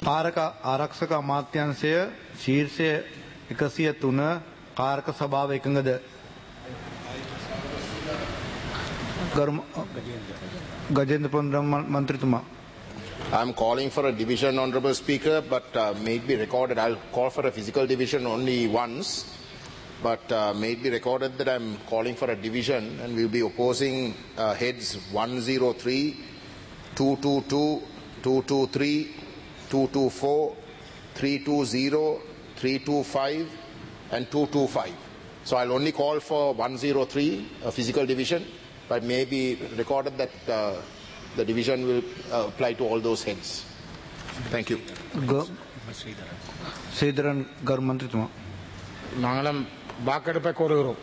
ආරක්ෂක අමාත්‍යාංශය ශීර්ෂය 103 කාරක සභාව එකඟද? Gajendra පොණ්ඩරම් මන්ත්‍රීතුමා. I'm calling for a division, Honourable Speaker, but may it be recorded. I'll call for a physical division only once, but may it be recorded that I'm calling for a division, and we'll be opposing heads 103, 222, 223, 224, 320, 325, and 225. So I'll only call for 103, a physical division, but may it be recorded that the division will apply to all those heads. Thank you. Sridharan Garu Mantritumaa. நாங்களும் வாக்கெடுப்பை கோருகிறோம்.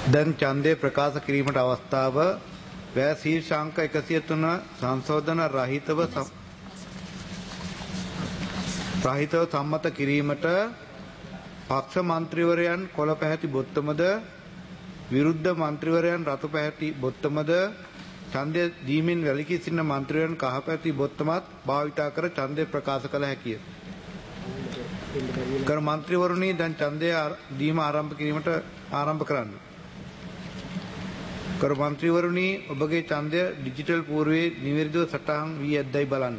දැන් ඡන්දය ප්‍රකාශ කිරීමට අවස්ථාව වැය ශීර්ෂාංක 103 සංශෝධන රහිතව සම්මත කිරීමට පක්ෂ මන්ත්‍රීවරයන් කොළ පැහැති බොත්තමද විරුද්ධ මන්ත්‍රීවරයන් රතු පැහැති බොත්තමද ඡන්දය දීමෙන් වැළකී සිටින මන්ත්‍රීවරයන් කහ පැහැති බොත්තමත් භාවිතා කර ඡන්දය ප්‍රකාශ කළ හැකිය. කර මන්ත්‍රීවරුනි දැන් ඡන්දය දීම ආරම්භ කරන්න. කර මන්ත්‍රීවරුනි ඔබගේ ඡන්දය ඩිජිටල් පූර්වයේ නිවැරදිව සටහන් වී ඇද්දයි බලන්න.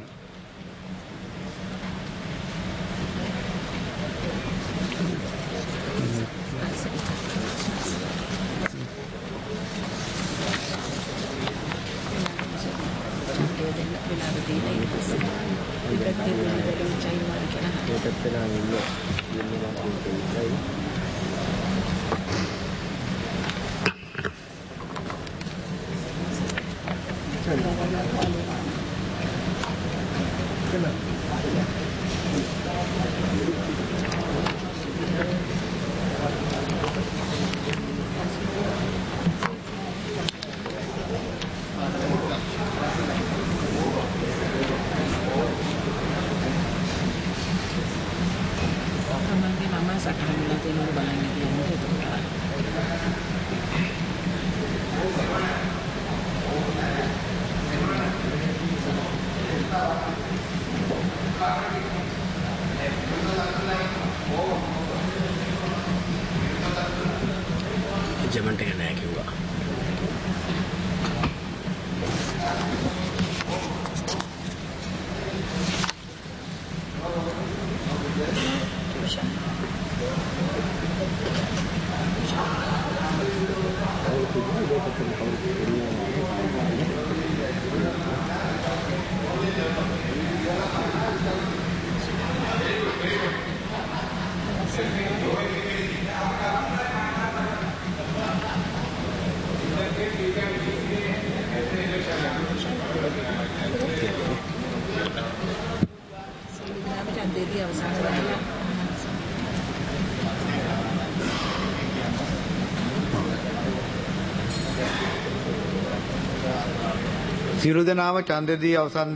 සියලු දෙනාම ඡන්දදී අවසන්ද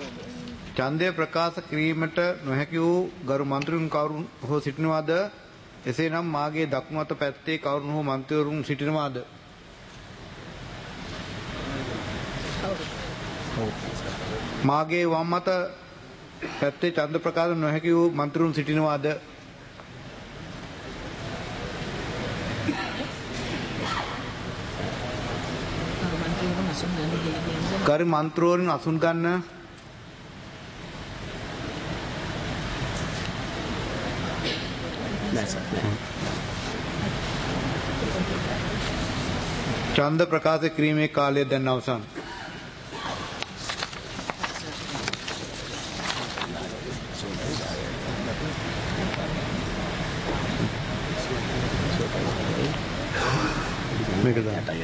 ඡන්දය ප්‍රකාශ කිරීමට නොහැකි වූ ගරු මන්ත්‍රීන් කවුරුන් හෝ සිටිනවාද? එසේනම් මාගේ දකුණු අත පැත්තේ කවුරුන් හෝ මන්ත්‍රීවරුන් සිටිනවාද? මාගේ වම් අත පැත්තේ ඡන්ද ප්‍රකාශ නොහැකි වූ මන්ත්‍රීවරුන් සිටිනවාද? කරු මන්ත්‍රීවරුන් අසුන් ගන්න. ඡන්ද ප්‍රකාශ කිරීමේ කාලය දැන් අවසන්. මේක දාන්න.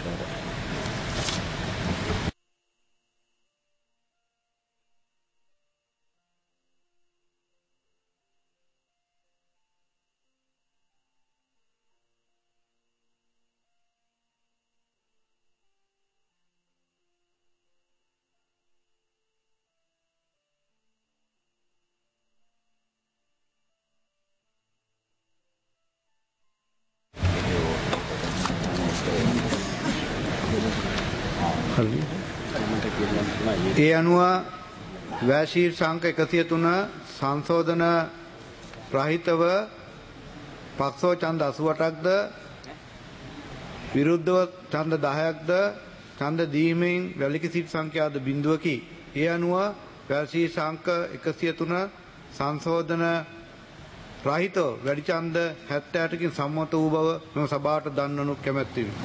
ඒ අනුව වැශීර් සංඛ 103 සංශෝධන රහිතව පක්ෂෝ ඡන්ද 88ක්ද විරුද්ධව ඡන්ද 10ක්ද ඡන්ද දීමෙන් වැළකී සිට සංඛ්‍යාද බිඳුවකි. ඒ අනුව වැශීර් සංඛ 103 සංශෝධන රහිතව වැඩි ඡන්ද 78කින් සම්මත වූ බව මෙම සභාවට දන්වනු කැමැත්තෙමි.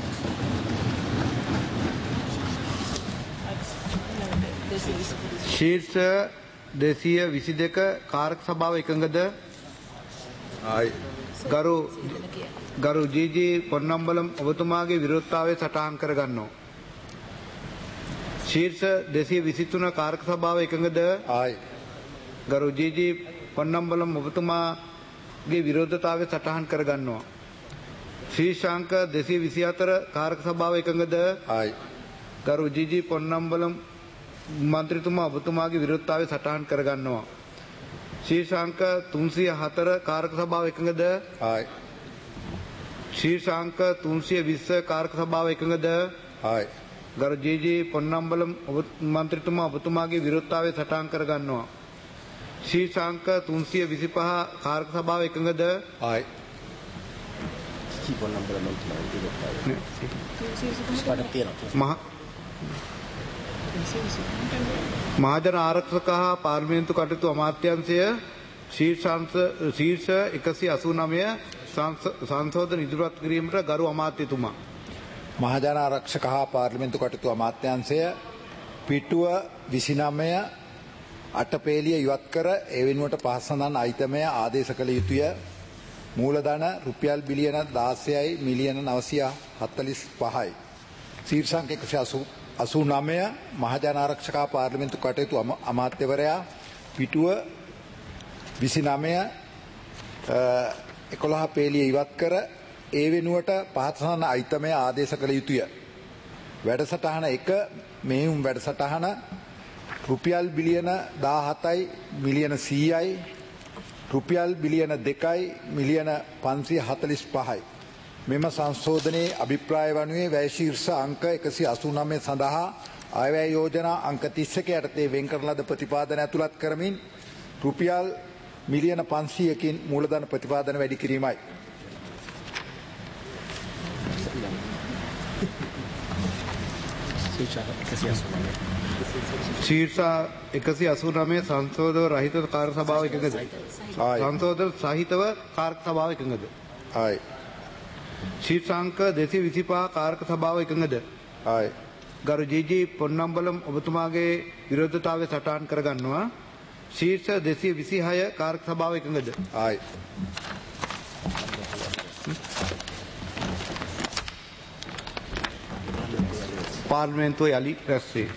ශීර්ෂ 222 කාර්ක සභාව එකඟද? ගරු ජී.ජී. පොන්නම්බලම් ඔබතුමාගේ විරෝධතාවය සටහන් කරගන්නවා. ශීර්ෂ 223 කාර්ක සභාව එකඟද? ගරු ජී.ජී. පොන්නම්බලම් ඔබතුමාගේ විරෝධතාවය සටහන් කරගන්නවා. ශ්‍රීශාංක 224 කාරක සභාව එකඟද? ආයි. ගරු ජී.ජී. පොන්නම්බලම් මන්ත්‍රීතුමා ඔබතුමාගේ විරෝධතාවය සටහන් කරගන්නවා. ශ්‍රීශාංක 304 කාරක සභාව එකඟද? ආයි. ශ්‍රීශාංක 320 කාරක සභාව එකඟද? ආයි. ගරු ජී.ජී. පොන්නම්බලම් මන්ත්‍රීතුමා ඔබතුමාගේ විරෝධතාවය සටහන් කරගන්නවා. ශ්‍රීශාංක 325 කාරක සභාව එකඟද? ආයි. මහජන ආරක්ෂක හා පාර්ලිමේන්තු කටයුතු අමාත්‍යාංශය ශීර්ෂ 189 සංශෝධන ඉදිරිපත් කිරීමට ගරු අමාත්‍යතුමා. මහජන ආරක්ෂක හා පාර්ලිමේන්තු කටයුතු අමාත්‍යාංශය පිටුව 29 අටපේලිය ඉවත් කර ඒ වෙනුවට පහසඳන් අයිතමය ආදේශ කළ යුතුය. මූලධන රුපියල් බිලියන 16යි මිලියන 945යි. ශීර්ෂාංක 189 මහජන ආරක්ෂක හා පාර්ලිමේන්තු කටයුතු අමාත්‍යවරයා පිටුව 29 11 පේලිය ඉවත් කර ඒ වෙනුවට පහසඳන් අයිතමය ආදේශ කළ යුතුය. වැඩසටහන 1 මෙහෙයුම් වැඩසටහන රුපියල් බිලියන 17යි මිලියන 100යි රුපියල් බිලියන 2යි මිලියන 545යි. මෙම සංශෝධනයේ අභිප්‍රාය වනුයේ වැය ශීර්ෂ අංක 189 සඳහා අයවැය යෝජනා අංක 31 යටතේ වෙන් කරන ලද ප්‍රතිපාදන ඇතුළත් කරමින් රුපියල් මිලියන 500කින් මූලධන ප්‍රතිපාදන වැඩි කිරීමයි. ශීර්ෂ 189 සංශෝධන රහිත කාර්ය සභාව එකඟද? සංශෝධන සහිතව කාර්ය සභාව එකඟද? ආයි. ශීර්ෂාංක 225 කාර්ක සභාව එකඟද? ආයි. ගරු ජී.ජී. පොන්නම්බලම් ඔබතුමාගේ විරෝධතාවය සටහන් කරගන්නවා. ශීර්ෂ 226 කාර්ක සභාව එකඟද? ආයි. පාර්ලිමේන්තුව යලි රැස්වේ.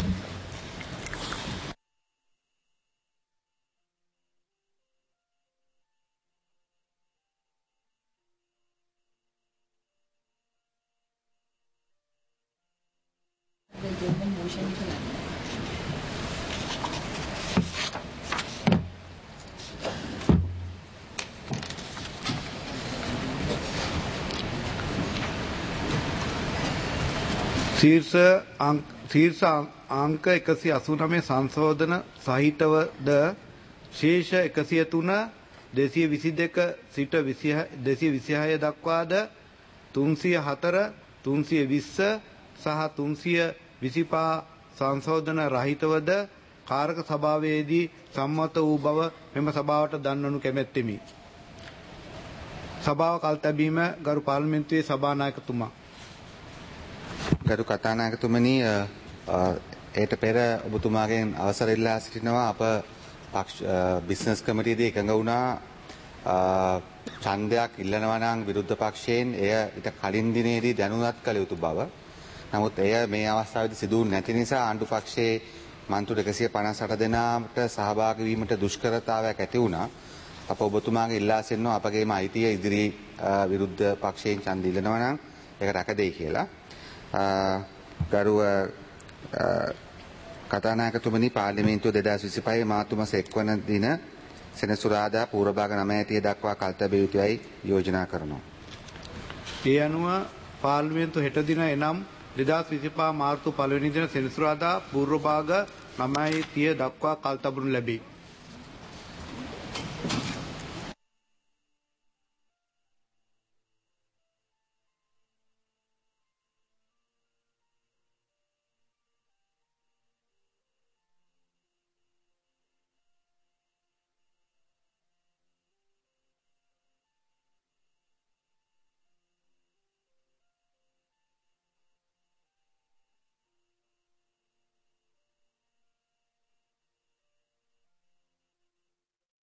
ශීර්ෂ අංක 189 සංශෝධන සහිතවද ශේෂ 103 222 සිට 226 දක්වාද 304 320 සහ 325 සංශෝධන රහිතවද කාරක සභාවේදී සම්මත වූ බව මෙම සභාවට දන්වනු කැමැත්තෙමි. සභාව කල්තැබීම ගරු පාර්ලිමේන්තුවේ සභානායකතුමා. ගරු කතානායකතුමනි, ඒට පෙර ඔබතුමාගෙන් අවසර ඉල්ලා සිටිනවා. අප බිස්නස් කමිටියේදී එකඟ වුණා ඡන්දයක් ඉල්ලනවා නම් විරුද්ධ පක්ෂයෙන් එය ඊට කලින් දිනේදී දැනුවත් කළ යුතු බව. නමුත් එය මේ අවස්ථාවේදී සිදු නැති නිසා ආණ්ඩු පක්ෂයේ මන්ත්‍රී 158 දෙනාට සහභාගී වීමට දුෂ්කරතාවයක් ඇති වුණා. අප ඔබතුමාගේ ඉල්ලා සිටිනවා අපගේම අයිතිය ඉදිරි විරුද්ධ පක්ෂයෙන් ඡන්ද ඉල්ලනවා නම් ඒක රැකදෙයි කියලා. ගරුව කතානායකතුමනි, පාර්ලිමේන්තුව 2025 මාර්තු මාස 1 වන දින සෙනසුරාදා පූර්ව භාග 9:30 දක්වා කල්තැබිය යුතුයි යෝජනා කරනවා. ඒ අනුව පාර්ලිමේන්තුව හෙට දින එනම් 2025 මාර්තු 1 වෙනි දින සෙනසුරාදා පූර්ව භාග 9:30 දක්වා කල්තබනු ලැබේ.